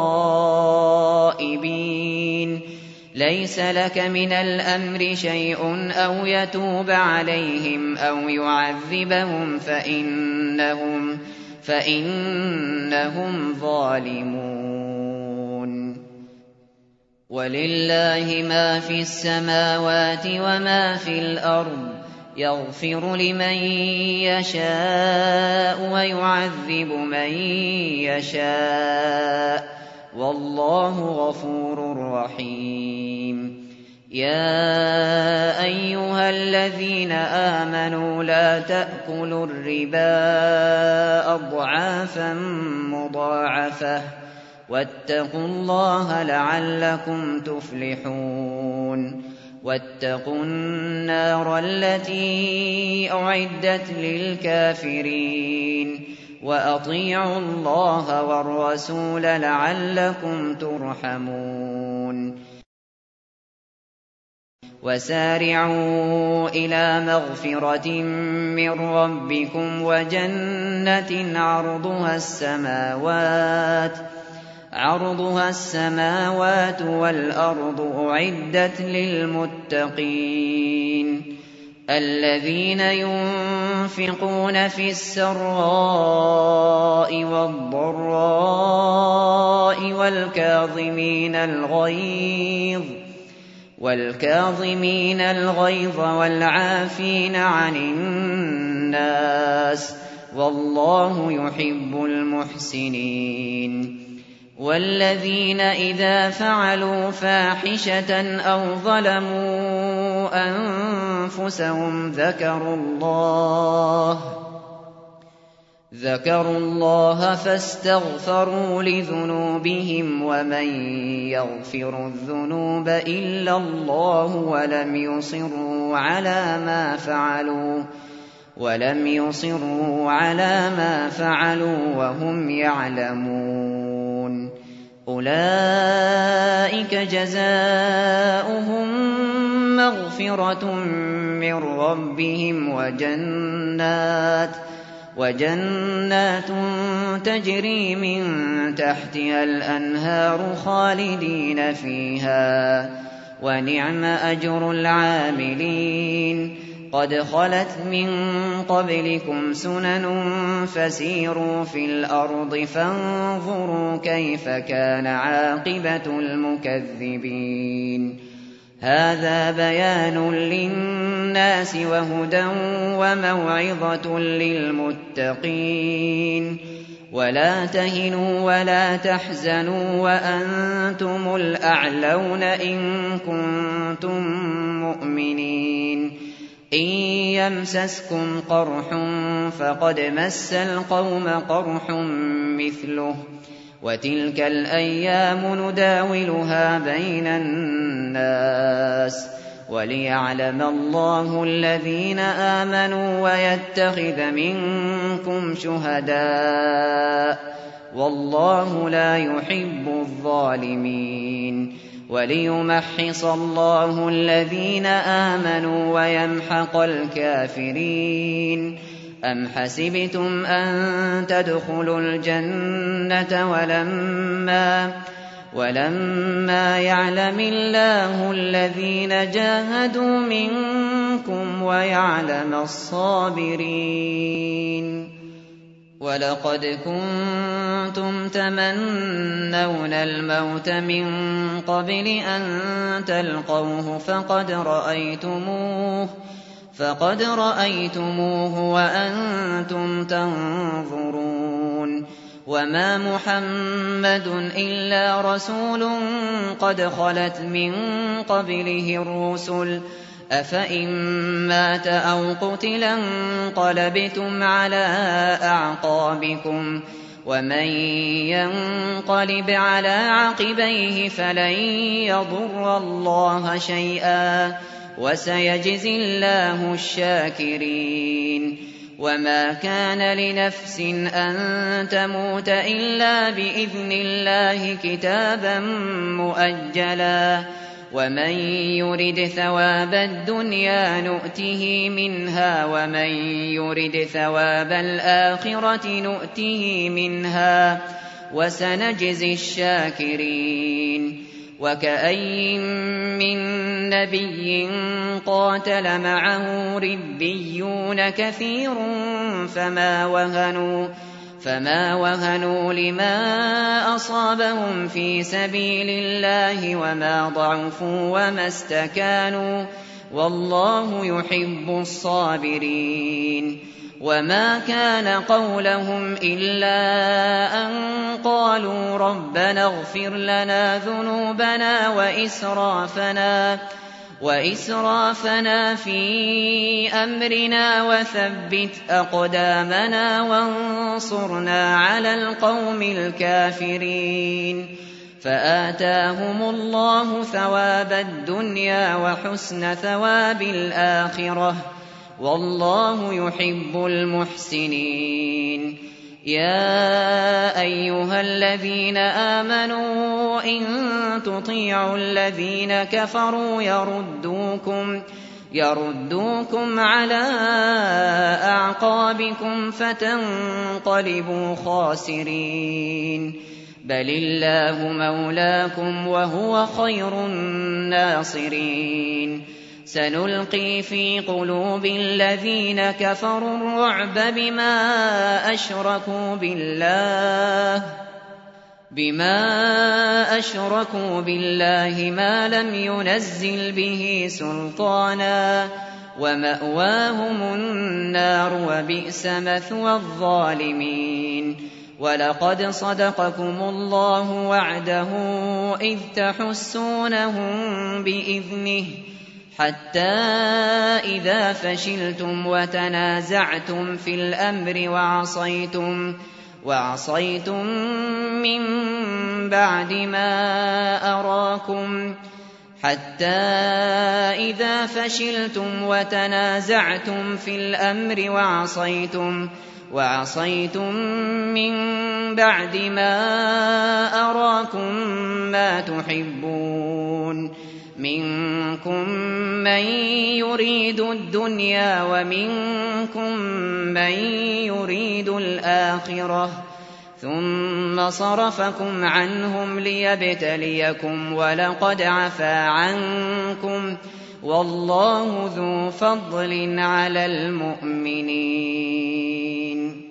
خائبين ليس لك من الأمر شيء أو يتوب عليهم أو يعذبهم فإنهم ظالمون ولله ما في السماوات وما في الأرض يغفر لمن يشاء ويعذب من يشاء والله غفور رحيم يا أيها الذين آمنوا لا تأكلوا الربا أضعافا مضاعفة واتقوا الله لعلكم تفلحون واتقوا النار التي أعدت للكافرين وأطيعوا الله والرسول لعلكم ترحمون وسارعوا إلى مغفرة من ربكم وجنة عرضها السماوات والأرض أعدت للمتقين الذين ينفقون في السراء والضراء والكاظمين الغيظ والعافين عن الناس والله يحب المحسنين والذين إذا فعلوا فاحشة أو ظلموا أنفسهم ذكروا الله فاستغفروا لذنوبهم ومن يغفر الذنوب إلا الله ولم يصروا على ما فعلوا وهم يعلمون أولئك جزاؤهم مغفرة من ربهم وجنات تجري من تحتها الأنهار خالدين فيها ونعم أجر العاملين قد خلت من قبلكم سنن فسيروا في الأرض فانظروا كيف كان عاقبة المكذبين هذا بيان للناس وهدى وموعظة للمتقين ولا تهنوا ولا تحزنوا وأنتم الأعلون إن كنتم مؤمنين إن يمسسكم قرح فقد مس القوم قرح مثله وتلك الأيام نداولها بين الناس وليعلم الله الذين آمنوا ويتخذ منكم شهداء والله لا يحب الظالمين وليمحص الله الذين آمنوا ويمحق الكافرين أم حسبتم أن تدخلوا الجنة ولما يعلم الله الذين جاهدوا منكم ويعلم الصابرين ولقد كنتم تمنون الموت من قبل أن تلقوه فقد رأيتموه وأنتم تنظرون وما محمد إلا رسول قد خلت من قبله الرسل أفإن مات أو قتل انقلبتم على أعقابكم ومن ينقلب على عقبيه فلن يضر الله شيئا وسيجزي الله الشاكرين وما كان لنفس أن تموت إلا بإذن الله كتابا مؤجلا ومن يرد ثواب الدنيا نؤته منها ومن يرد ثواب الآخرة نؤته منها وسنجزي الشاكرين وكأي من نبي قاتل معه ربيون كثير فما وهنوا لما أصابهم في سبيل الله وما ضعفوا وما استكانوا والله يحب الصابرين وما كان قولهم إلا أن قالوا ربنا اغفر لنا ذنوبنا وإسرافنا في أمرنا وثبت أقدامنا وانصرنا على القوم الكافرين فآتاهم الله ثواب الدنيا وحسن ثواب الآخرة والله يحب المحسنين يا أيها الذين آمنوا إن تطيعوا الذين كفروا يردوكم على أعقابكم فتنقلبوا خاسرين بل الله مولاكم وهو خير الناصرين سنلقي في قلوب الذين كفروا الرعب بما أشركوا بالله ما لم ينزل به سلطانا ومأواهم النار وبئس مثوى الظالمين ولقد صدقكم الله وعده إذ تحسونهم بإذنه حتى إذا فشلتم وتنازعتم في الأمر وعصيتم من بعد ما أراكم ما تحبون منكم من يريد الدنيا ومنكم من يريد الآخرة ثم صرفكم عنهم ليبتليكم ولقد عفا عنكم والله ذو فضل على المؤمنين.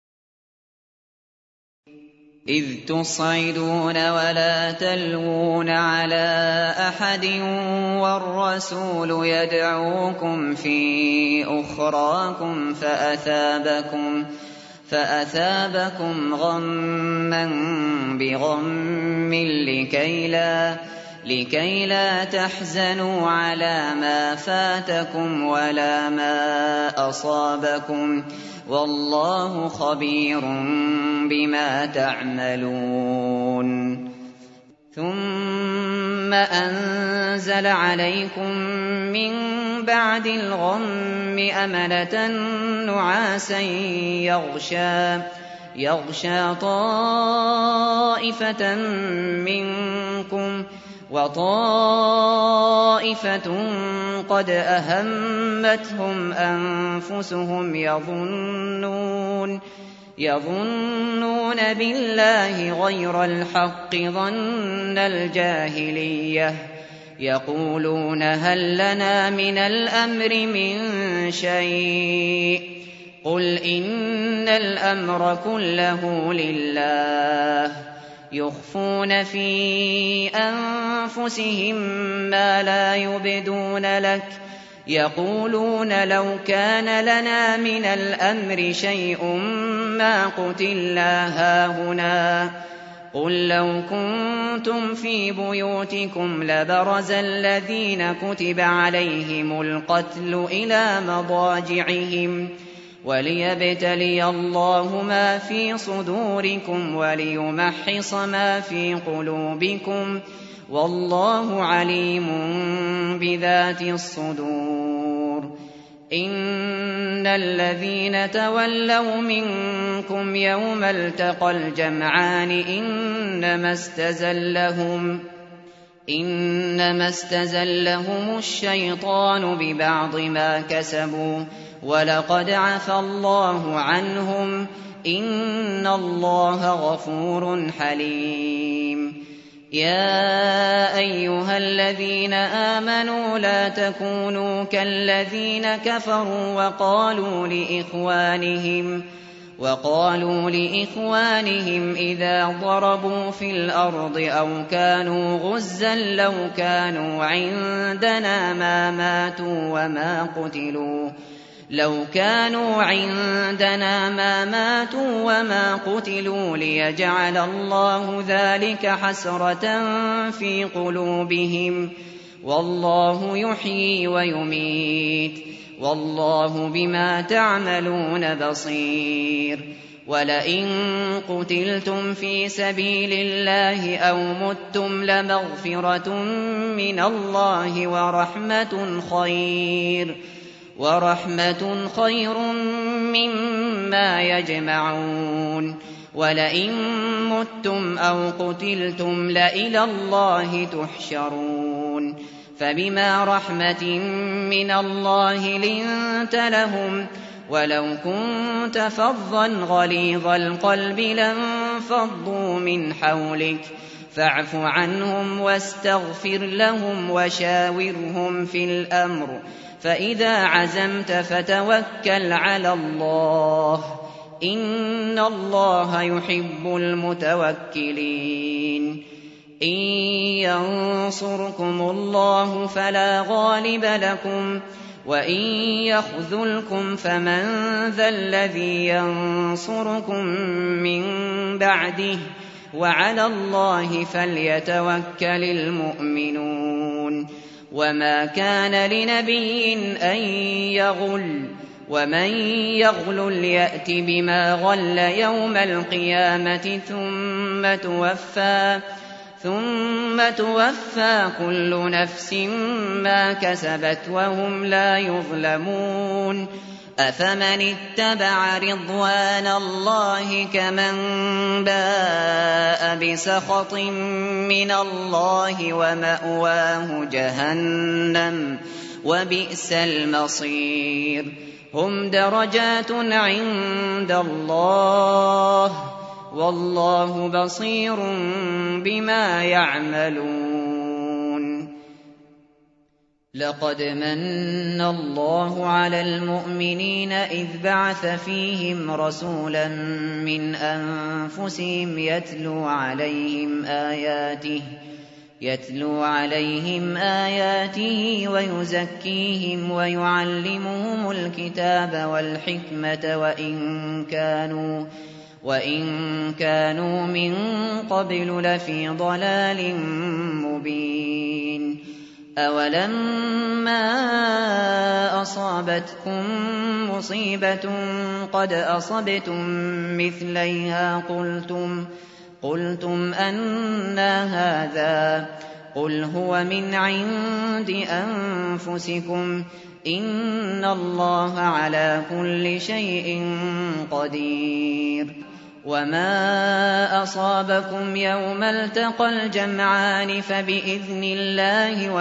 إذ تصعدون ولا تلوون على أحد والرسول يدعوكم في أخراكم فأثابكم غما بغم لكي لا تحزنوا على ما فاتكم ولا ما أصابكم، والله خبير بما تعملون. ثم أنزل عليكم من بعد الغم أمنة نعاسا يغشى طائفة منكم، وطائفة قد أهمتهم أنفسهم يظنون بالله غير الحق ظن الجاهلية، يقولون هل لنا من الأمر من شيء؟ قل إن الأمر كله لله، يخفون في أنفسهم ما لا يبدون لك، يقولون لو كان لنا من الأمر شيء ما قتلنا هاهنا. قل لو كنتم في بيوتكم لبرز الذين كتب عليهم القتل إلى مضاجعهم، وليبتلي الله ما في صدوركم وليمحص ما في قلوبكم، والله عليم بذات الصدور. إن الذين تولوا منكم يوم التقى الجمعان إنما استزلهم الشيطان ببعض ما كسبوا، ولقد عفى الله عنهم، إن الله غفور حليم. يا أيها الذين آمنوا لا تكونوا كالذين كفروا وقالوا لإخوانهم إذا ضربوا في الأرض أو كانوا غزا لو كانوا عندنا ما ماتوا وما قتلوا ليجعل الله ذلك حسرة في قلوبهم، والله يحيي ويميت، والله بما تعملون بصير. ولئن قتلتم في سبيل الله أو متم لمغفرة من الله ورحمة خير مما يجمعون. ولئن متم أو قتلتم لإلى الله تحشرون. فبما رحمة من الله لنت لهم، ولو كنت فظا غليظ القلب لانفضوا من حولك، فاعف عنهم واستغفر لهم وشاورهم في الأمر، فإذا عزمت فتوكل على الله، إن الله يحب المتوكلين. إن ينصركم الله فلا غالب لكم، وإن يخذلكم فمن ذا الذي ينصركم من بعده، وعلى الله فليتوكل المؤمنون. وما كان لنبي أن يغل، ومن يغلل يأت بما غل يوم القيامة ثم توفى كل نفس ما كسبت وهم لا يظلمون. أفمن اتبع رضوان الله كمن باء بسخط من الله ومأواه جهنم وبئس المصير. هم درجات عند الله، والله بصير بما يعملون. لقد مَنَّ اللَّهُ عَلَى الْمُؤْمِنِينَ إِذْ بَعَثَ فِيهِمْ رَسُولًا مِّنْ أَنفُسِهِمْ يَتْلُو عَلَيْهِمْ آيَاتِهِ وَيُزَكِّيهِمْ وَيُعَلِّمُهُمُ الْكِتَابَ وَالْحِكْمَةَ وَإِن كَانُوا مِن قَبْلُ لَفِي ضَلَالٍ مُّبِينٍ أَوَلَمَّا أَصَابَتْكُم مُّصِيبَةٌ قَدْ أَصَبْتُم مِّثْلَيْهَا قُلْتُمْ أَنَّىٰ هَٰذَا ۖ قُلْ هُوَ مِنْ عِندِ أَنفُسِكُمْ ۗ إِنَّ اللَّهَ عَلَىٰ كُلِّ شَيْءٍ قَدِيرٌ وَمَا أَصَابَكُمْ يَوْمَ الْتَقَى الْجَمْعَانِ فَبِإِذْنِ اللَّهِ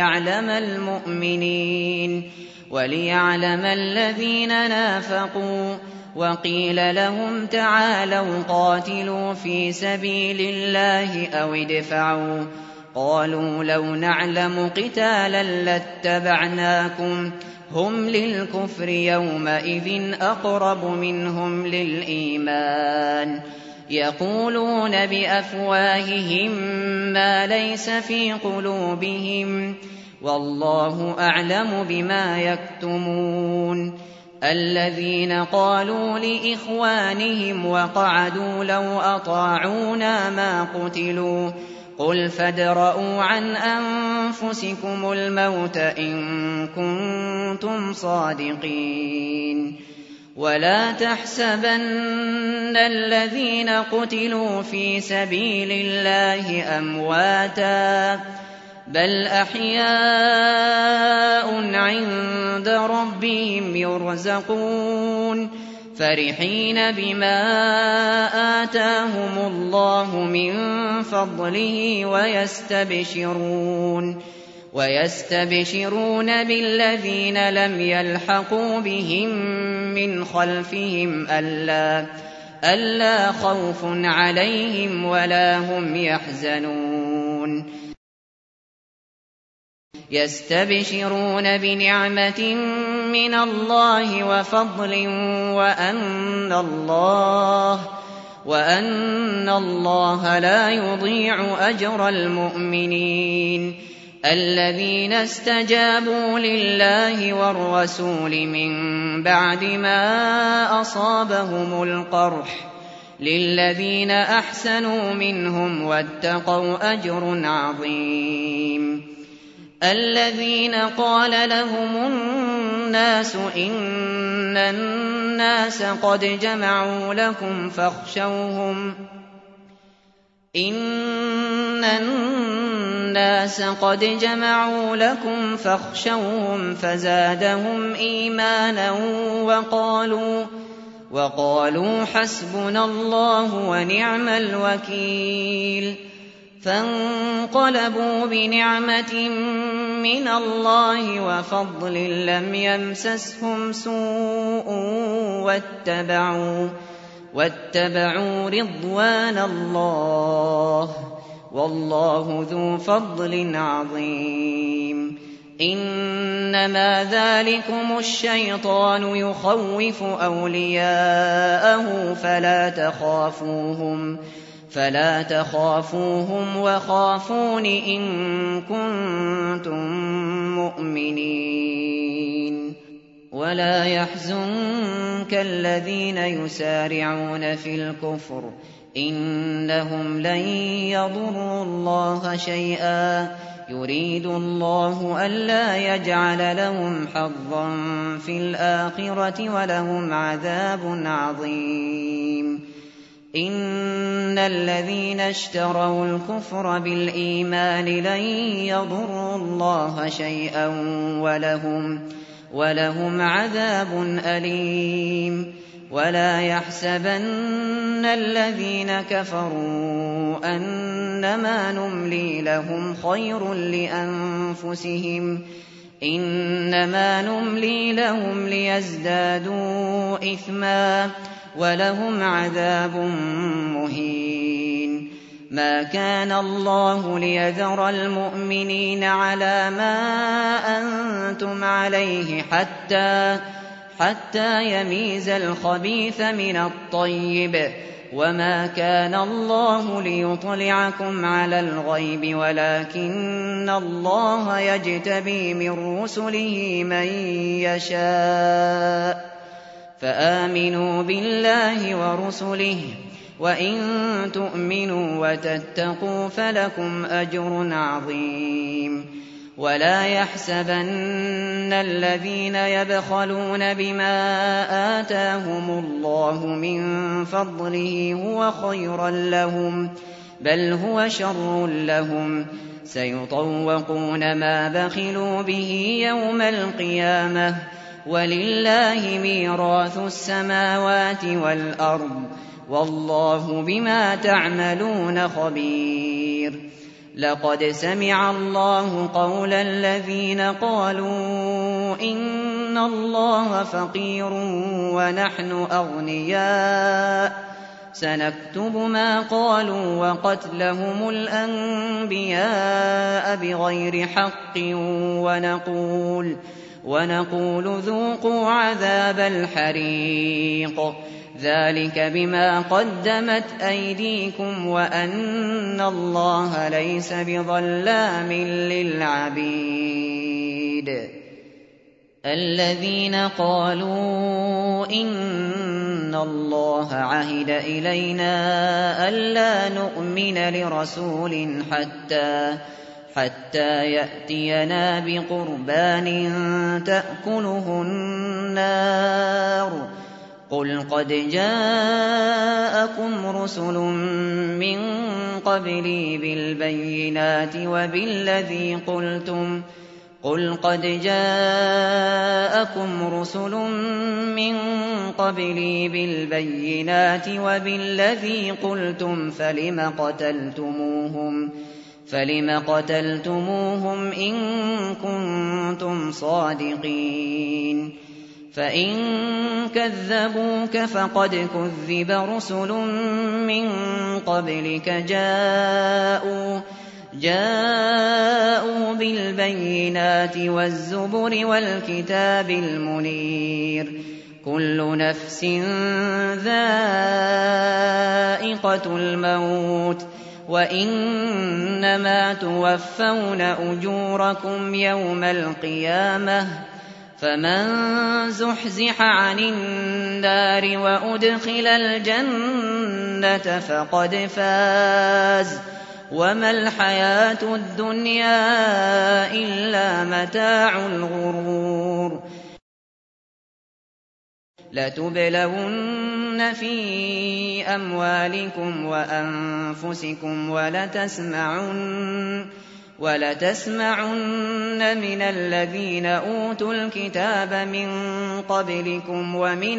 وَلِيَعْلَمَ الَّذِينَ نَافَقُوا ۚ وَقِيلَ لَهُمْ تَعَالَوْا قَاتِلُوا فِي سَبِيلِ اللَّهِ أَوِ ادْفَعُوا ۖ قَالُوا لَوْ نَعْلَمُ قِتَالًا لَّاتَّبَعْنَاكُمْ ۗ هُمْ لِلْكُفْرِ يَوْمَئِذٍ أَقْرَبُ مِنْهُمْ لِلْإِيمَانِ يَقُولُونَ بِأَفْوَاهِهِم مَّا لَيْسَ فِي قُلُوبِهِمْ ۗ وَاللَّهُ أَعْلَمُ بِمَا يَكْتُمُونَ الَّذِينَ قَالُوا لِإِخْوَانِهِمْ وَقَعَدُوا لَوْ أَطَاعُونَا مَا قُتِلُوا ۗ قُلْ فَادْرَءُوا عَنْ أَنفُسِكُمُ الْمَوْتَ إِن كُنتُمْ صَادِقِينَ وَلَا تَحْسَبَنَّ الَّذِينَ قُتِلُوا فِي سَبِيلِ اللَّهِ أَمْوَاتًا ۚ بَلْ أَحْيَاءٌ عِندَ رَبِّهِمْ يُرْزَقُونَ فَرِحِينَ بِمَا آتَاهُمُ اللَّهُ مِن فَضْلِهِ وَيَسْتَبْشِرُونَ بِالَّذِينَ لَمْ يَلْحَقُوا بِهِم مِّنْ خَلْفِهِمْ أَلَّا خَوْفٌ عَلَيْهِمْ وَلَا هُمْ يَحْزَنُونَ يَسْتَبْشِرُونَ بِنِعْمَةٍ مِّنَ اللَّهِ وَفَضْلٍ وَأَنَّ اللَّهَ لَا يُضِيعُ أَجْرَ الْمُؤْمِنِينَ الَّذِينَ اسْتَجَابُوا لِلَّهِ وَالرَّسُولِ مِن بَعْدِ مَا أَصَابَهُمُ الْقَرْحُ لِلَّذِينَ أَحْسَنُوا مِنْهُمْ وَاتَّقَوْا أَجْرٌ عَظِيمٌ الَّذِينَ قَالَ لَهُمُ النَّاسُ إِنَّ النَّاسَ قَدْ جَمَعُوا لَكُمْ فَاخْشَوْهُمْ فَزَادَهُمْ إِيمَانًا وَقَالُوا حَسْبُنَا اللَّهُ وَنِعْمَ الْوَكِيلُ فَانقَلَبُوا بِنِعْمَةٍ مِّنَ اللَّهِ وَفَضْلٍ لَّمْ يَمْسَسْهُمْ سُوءٌ وَاتَّبَعُوا رِضْوَانَ اللَّهِ ۗ وَاللَّهُ ذُو فَضْلٍ عَظِيمٍ إِنَّمَا ذَٰلِكُمُ الشَّيْطَانُ يُخَوِّفُ أَوْلِيَاءَهُ فَلَا تَخَافُوهُمْ وَخَافُونِ إِن كُنتُم مُّؤْمِنِينَ وَلَا يَحْزُنكَ الَّذِينَ يُسَارِعُونَ فِي الْكُفْرِ ۚ إِنَّهُمْ لَن يَضُرُّوا اللَّهَ شَيْئًا ۗ يُرِيدُ اللَّهُ أَلَّا يَجْعَلَ لَهُمْ حَظًّا فِي الْآخِرَةِ وَلَهُمْ عَذَابٌ عَظِيمٌ إِنَّ الَّذِينَ اشْتَرَوُا الْكُفْرَ بِالْإِيمَانِ لَن يَضُرُّوا اللَّهَ شَيْئًا وَلَهُمْ عَذَابٌ أَلِيمٌ وَلَا يَحْسَبَنَّ الَّذِينَ كَفَرُوا أَنَّمَا نُمْلِي لَهُمْ خَيْرٌ لِّأَنفُسِهِمْ ۚ إِنَّمَا نُمْلِي لَهُمْ لِيَزْدَادُوا إِثْمًا ۖ وَلَهُمْ عَذَابٌ مُّهِينٌ ما كان الله ليذر المؤمنين على ما أنتم عليه حتى يميز الخبيث من الطيب، وما كان الله ليطلعكم على الغيب ولكن الله يجتبي من رسله من يشاء، فآمنوا بالله ورسله، وإن تؤمنوا وتتقوا فلكم أجر عظيم. ولا يحسبن الذين يبخلون بما آتاهم الله من فضله هو خيرا لهم، بل هو شر لهم، سيطوقون ما بخلوا به يوم القيامة، ولله ميراث السماوات والأرض، والله بما تعملون خبير. لقد سمع الله قول الذين قالوا إن الله فقير ونحن أغنياء، سنكتب ما قالوا وقتلهم الأنبياء بغير حق، ونقول ذوقوا عذاب الحريق، ذلك بما قدمت أيديكم وأن الله ليس بظلام للعبيد. الذين قالوا إن الله عهد إلينا ألا نؤمن لرسول حتى يأتينا بقربان تأكله النار، قل قد جاءكم رسل من قبلي بالبينات وبالذي قلتم فلم قتلتموهم إن كنتم صادقين. فإن كذبوك فقد كذب رسل من قبلك جاءوا بالبينات والزبر والكتاب المنير، كل نفس ذائقة الموت، وإنما توفون أجوركم يوم القيامة، فمن زحزح عن النار وأدخل الجنة فقد فاز، وما الحياة الدنيا إلا متاع الغرور. لتبلون في أموالكم وأنفسكم ولتسمعن من الذين أوتوا الكتاب من قبلكم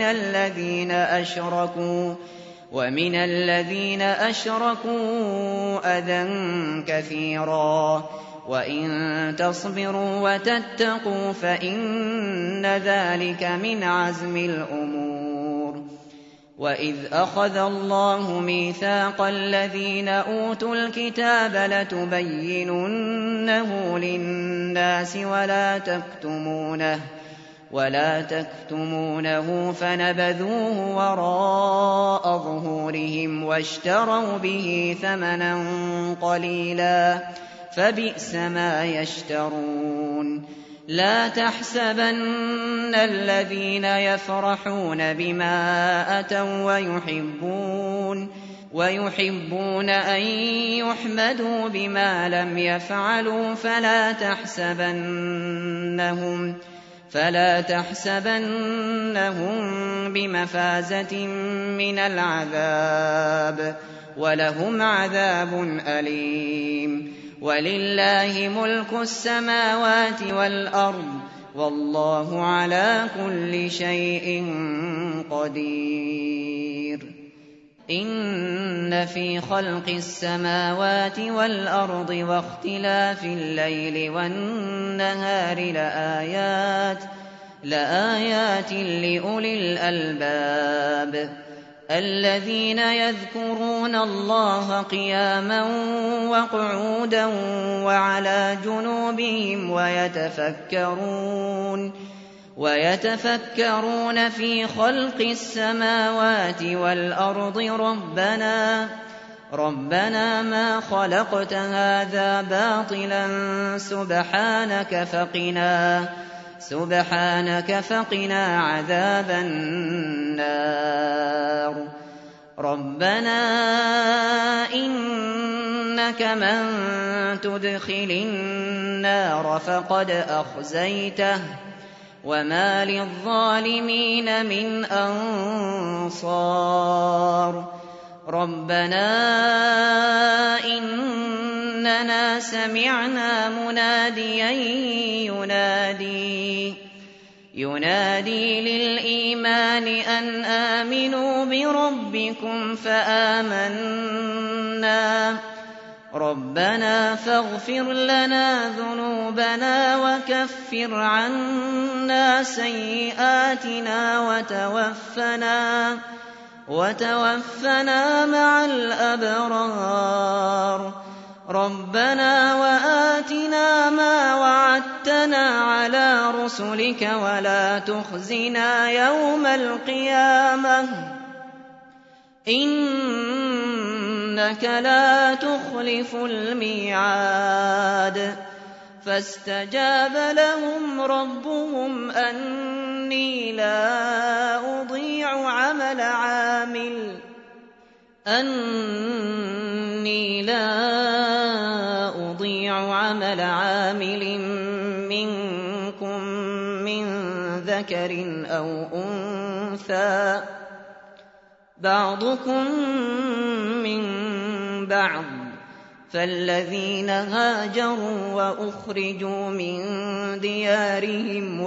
ومن الذين أشركوا أذى كثيرا، وإن تصبروا وتتقوا فإن ذلك من عزم الأمور. وإذ أخذ الله ميثاق الذين أوتوا الكتاب لتبيننه للناس ولا تكتمونه فنبذوه وراء ظهورهم واشتروا به ثمنا قليلا، فبئس ما يشترون. لا تحسبن الذين يفرحون بما أتوا ويحبون أن يحمدوا بما لم يفعلوا فلا تحسبنهم بمفازة من العذاب، ولهم عذاب أليم. ولله ملك السماوات والأرض، والله على كل شيء قدير. إن في خلق السماوات والأرض واختلاف الليل والنهار لآيات لأولي الألباب. الذين يذكرون الله قياما وقعودا وعلى جنوبهم ويتفكرون في خلق السماوات والأرض ربنا ما خلقت هذا باطلا سبحانك فقنا عذاب النار. ربنا إنك من تدخل النار فقد أخزيته وما للظالمين من أنصار. ربنا إننا سمعنا مناديا ينادي للإيمان أن آمنوا بربكم فآمنا. ربنا فاغفر لنا ذنوبنا وكفر عنا سيئاتنا وتوفنا مع الأبرار. ربنا وآتنا ما وعدتنا على رسلك ولا تخزنا يوم القيامة إنك لا تخلف الميعاد. فاستجاب لهم ربهم أني لا أضيع عمل عامل منكم من ذكر أو أنثى بعضكم من بعض. فالذين هاجروا وأخرجوا من ديارهم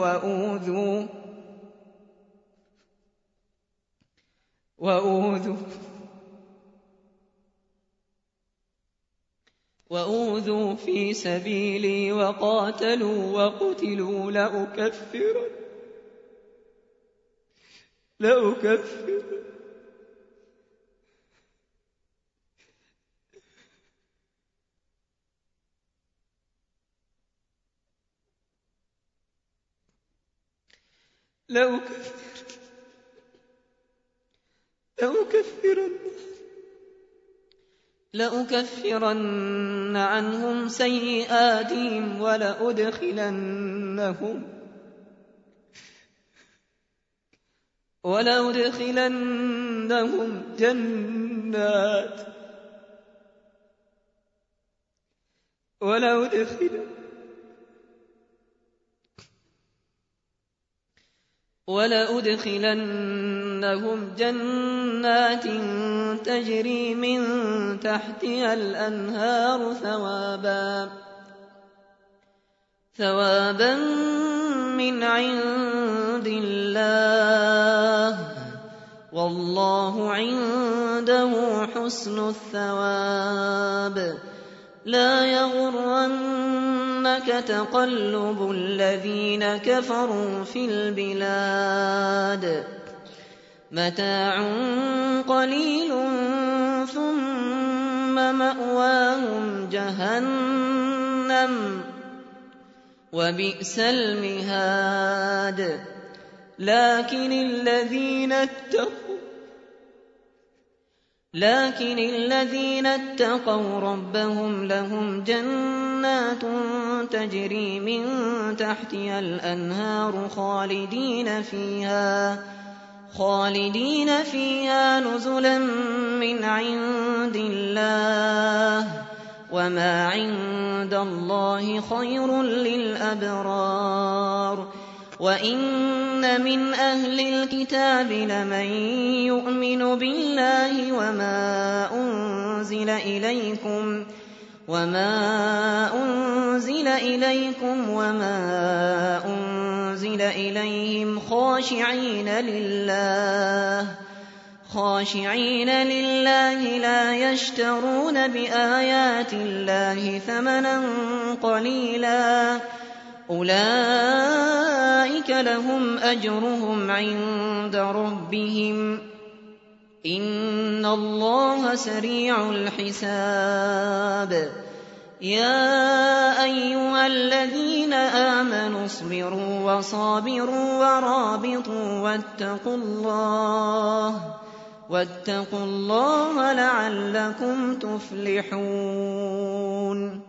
وأوذوا في سبيلي وقاتلوا وقتلوا لأكفرن عنهم سيئاتهم ولأدخلنهم جنات تجري من تحتها الأنهار ثوابا من عند الله والله عنده حسن الثواب. لا يغرنك تقلب الذين كفروا في البلاد متاع قليل ثم مأواهم جهنم وبئس المهاد. لكن الذين اتقوا ربهم لهم جنات تجري من تحتها الأنهار خالدين فيها نزلا من عند الله وما عند الله خير للأبرار. وإن من أهل الكتاب لمن يؤمن بالله وما أنزل إليكم وما أنزل إليهم خاشعين لله لا يشترون بآيات الله ثمنا قليلا أولئك لهم أجرهم عند ربهم إِنَّ اللَّهَ سَرِيعُ الْحِسَابِ يَا أَيُّهَا الَّذِينَ آمَنُوا اصْبِرُوا وَصَابِرُوا وَرَابِطُوا وَاتَّقُوا اللَّهَ لَعَلَّكُمْ تُفْلِحُونَ